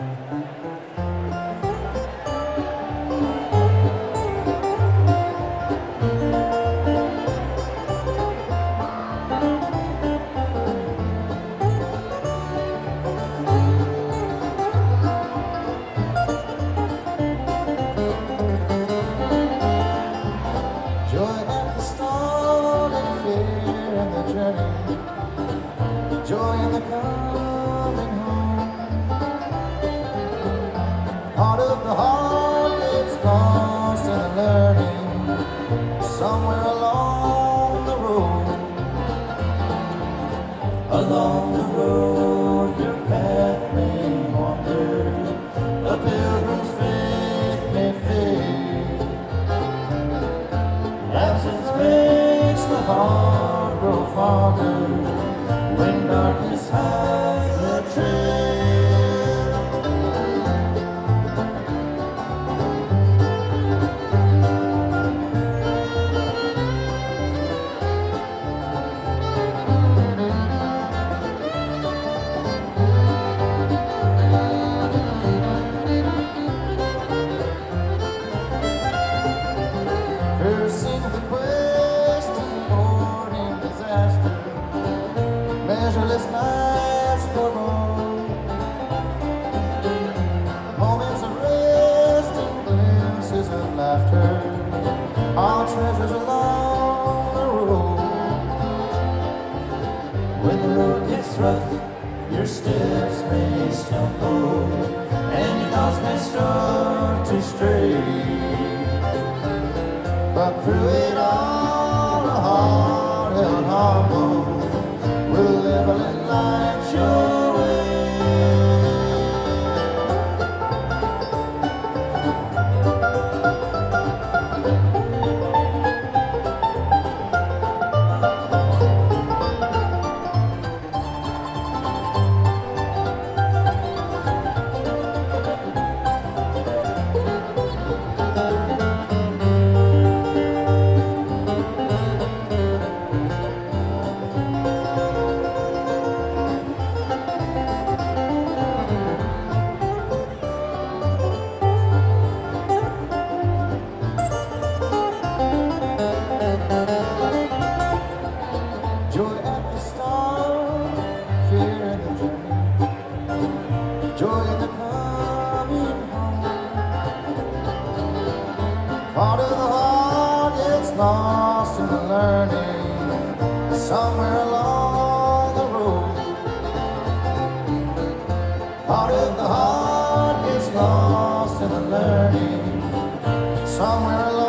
Joy at the start and fear in the journey, joy in the coming home. Part of the heart gets lost in the learning, somewhere along the road. Along the road your path may wander, a pilgrim's faith may fade. Absence makes the heart grow fonder when darkness hides the trail. Cursing the quest and hoarding disaster, measureless nights for more, moments of rest and glimpses of laughter, our treasures along the road. When the road gets rough, your steps may stumble and your thoughts may start to stray. But through it all, a heart held humble will level and light your way. Joy at the start, fear in the journey, joy in the coming home. Part of the heart gets lost in the learning, somewhere along the road. Part of the heart gets lost in the learning, somewhere along